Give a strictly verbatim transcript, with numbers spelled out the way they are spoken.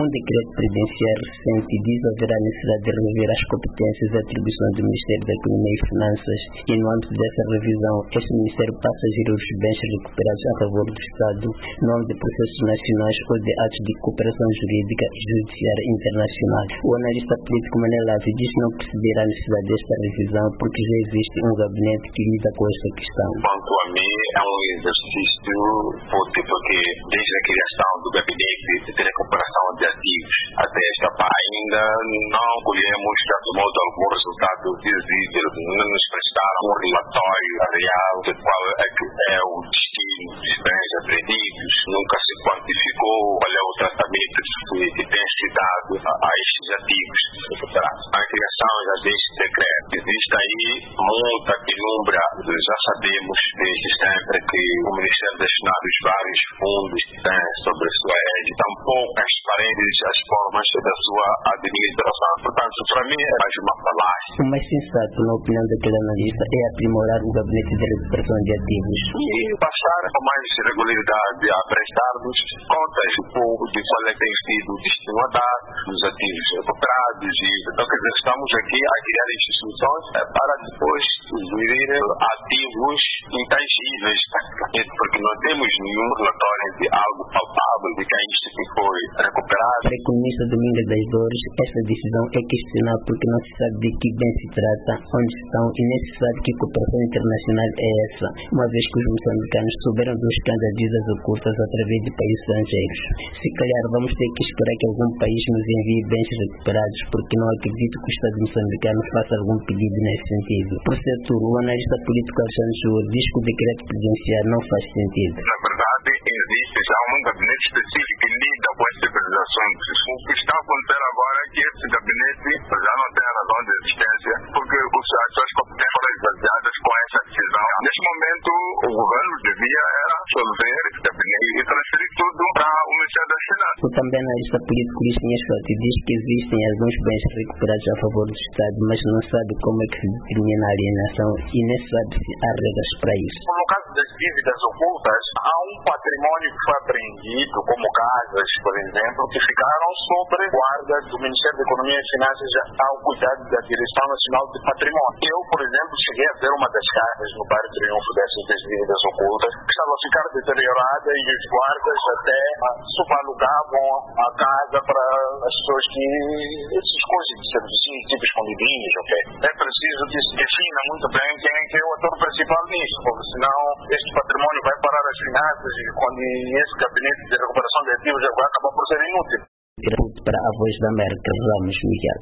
Um decreto presidencial recente diz haver a necessidade de rever as competências e atribuições do Ministério da Economia e Finanças e, no âmbito dessa revisão, este Ministério passa a gerir os bens recuperados a favor do Estado, no âmbito de processos nacionais ou de atos de cooperação jurídica e judiciária internacional. O analista político Manel Ave diz não perceber a necessidade desta revisão porque já existe um gabinete que lida com esta questão. Quanto a mim, é um exercício útil porque desde a criação do gabinete de recuperação de ativos até esta parte ainda não colhemos, de certo modo, algum resultado visível. Não nos prestaram um relatório real de qual é, que é o destino dos bens apreendidos. Nunca se quantificou qual é o tratamento que tem se dado a, a estes ativos recuperados. A criação já deste decreto. Existe aí muita penumbra. Já sabemos desde sempre que o Ministério destina os vários fundos tem sobre a sua égide, tampouco transparentes as formas da sua administração. Portanto, para mim é mais uma falácia. O mais sensato, na opinião daquele analista, é aprimorar o gabinete de recuperação de ativos e passar com mais regularidade a prestar-nos contas do povo de qual é que tem sido o destino a dar dos ativos recuperados. E, então, quer dizer, estamos aqui a criar instituições para depois gerir ativos intangíveis, porque não temos nenhum relatório de algo palpável de que isto que foi recuperado. Para o economista Domingos das Dores, esta decisão é questionável porque não se sabe de que bem se trata, onde estão e nem se sabe que cooperação internacional é essa, uma vez que os moçambicanos souberam dos escândalos de vidas ocultas através de países estrangeiros. Se calhar vamos ter que esperar que algum país nos envie bens recuperados, porque não acredito que o Estado moçambicano faça algum pedido nesse sentido. Por certo, o analista político Alexandre João diz que o decreto presidencial não faz sentido. Na verdade, existe já um gabinete específico que lida com esse tipo de assuntos. O que está a acontecer agora é que esse gabinete já não tem a razão de existência, porque as suas competências foram esvaziadas com essa decisão. Neste momento, o governo devia era absolver esse gabinete e transferir tudo para o Ministério das Finanças. O também analista político Luís Pinheiro Soto diz que existem alguns bens recuperados a favor do Estado, mas não sabe como é que se determina a alienação e nem sabe se há regras para isso. No caso das dívidas ocultas, há um patrimônio que foi apreendido, como casas, por exemplo, que ficaram sobre guarda do Ministério da Economia e Finanças ao cuidado da Direção Nacional de Patrimônio. Eu, por exemplo, cheguei a ver uma das casas no Bairro Triunfo dessas das dívidas ocultas, que estava a ficar deteriorada e os guardas até subalugavam a casa para as pessoas que esses coisas de serviços, tipos condomínios, ok? É preciso que se defina muito bem quem é que é o ator principal nisso, porque senão este patrimônio vai parar as finanças e quando esse gabinete de recuperação de ativos vai acabar por ser inútil. Para a Voz da América, Ramos Miguel.